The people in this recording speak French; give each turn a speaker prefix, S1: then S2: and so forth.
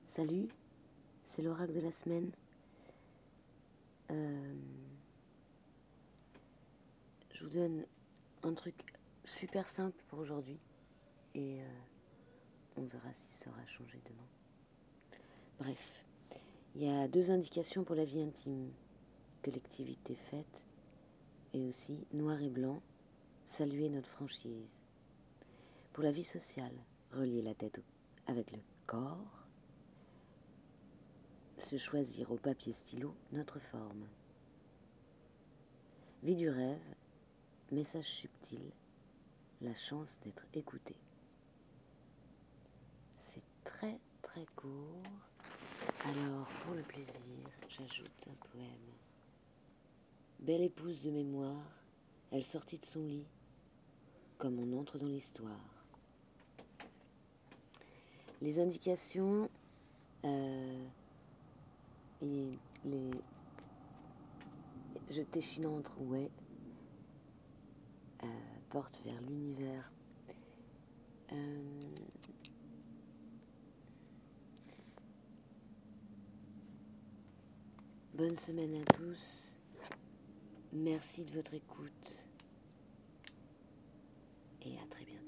S1: Salut, c'est l'oracle de la semaine. Je vous donne un truc super simple pour aujourd'hui et on verra si ça aura changé demain. Bref, il y a 2 indications pour la vie intime, collectivité faite et aussi noir et blanc, saluer notre franchise. Pour la vie sociale, relier la tête avec le corps, se choisir au papier stylo notre forme. Vie du rêve, message subtil, la chance d'être écouté. C'est très très court. Alors pour le plaisir, j'ajoute un poème. Belle épouse de mémoire, elle sortit de son lit, comme on entre dans l'histoire. Les indications et les jeter chinantre ouais porte vers l'univers. Bonne semaine à tous. Merci de votre écoute et à très bientôt.